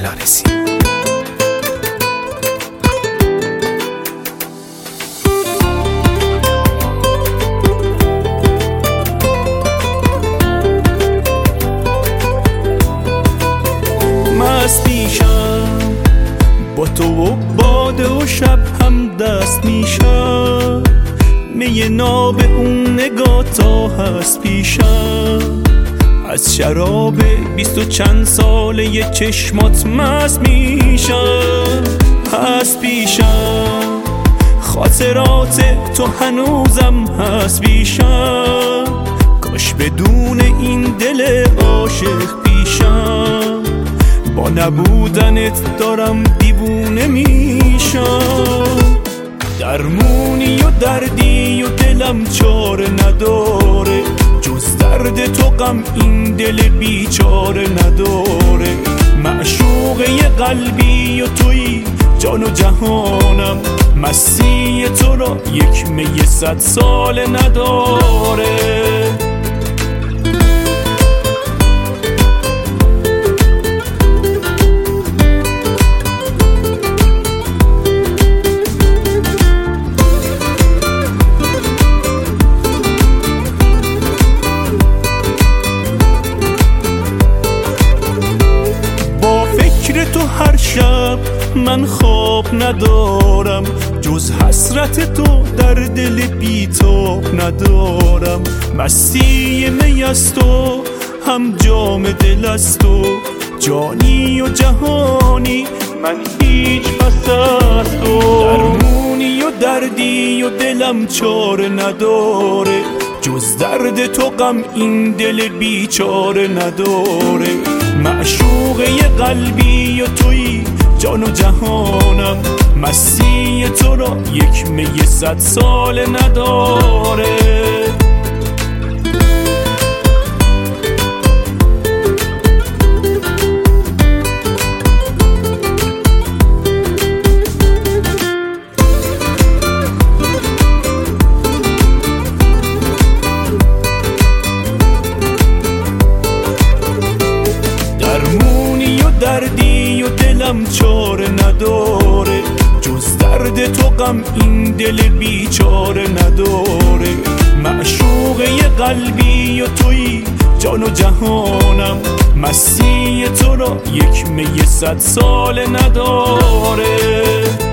نرسیم. مست میشم با تو و باده و شب هم دست میشم، می ناب اون نگاه تا هست پیشم. از شراب 20 و چند ساله چشمات مست میشم. هست پیشم خاطرات تو هنوزم هست پیشم، کاش بدون این دل عاشق پیشم. با نبودنت دارم دیوونه میشم. درمونی و دردی و دلم چاره نداره، جز درد تو غم این دل بیچاره نداره. معشوقه قلبی و تویی جان و جهانم، مستی تو را یک می 100 ساله نداره. تو هر شب من خواب ندارم، جز حسرت تو در دل بی‌تاب ندارم. مستی می است و هم جام دل است و جانی و جهانی، من هیچ پس از تو. درمونی و دردی و دلم چاره نداره، جز درد تو غم این دل بیچاره نداره. معشوقه قلبی و تویی جان و جهانم، مستی تو را یک می 100 ساله نداره. دردی و دلم چاره نداره، جز درد تو غم این دل بیچاره نداره. معشوقه قلبی و تویی جان و جهانم، مستی تو را یک می 100 ساله نداره.